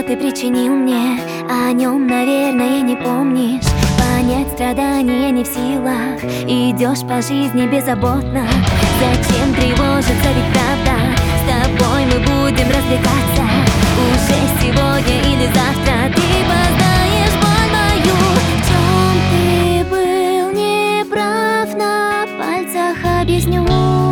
ты причинил мне, о нем, наверное, не помнишь. Понять страдания не в силах, идешь по жизни беззаботно. Зачем тревожиться, ведь правда, с тобой мы будем развлекаться. Уже сегодня или завтра ты познаешь боль мою. В чем ты был неправ, на пальцах объясню.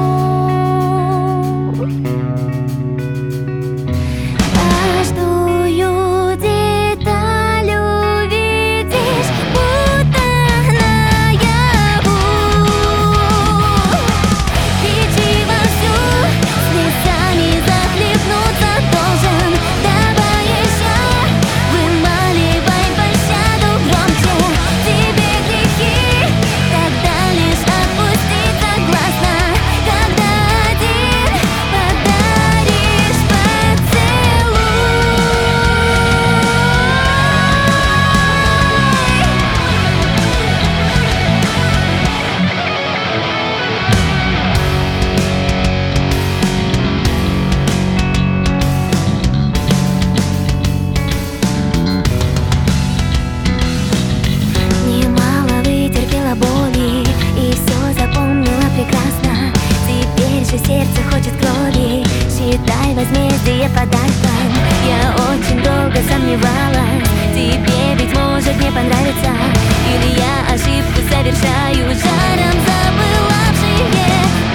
Сердце хочет крови, считай возмездие подарком. Я очень долго сомневалась, тебе ведь может не понравиться. Или я ошибку совершаю, жаром запылавшие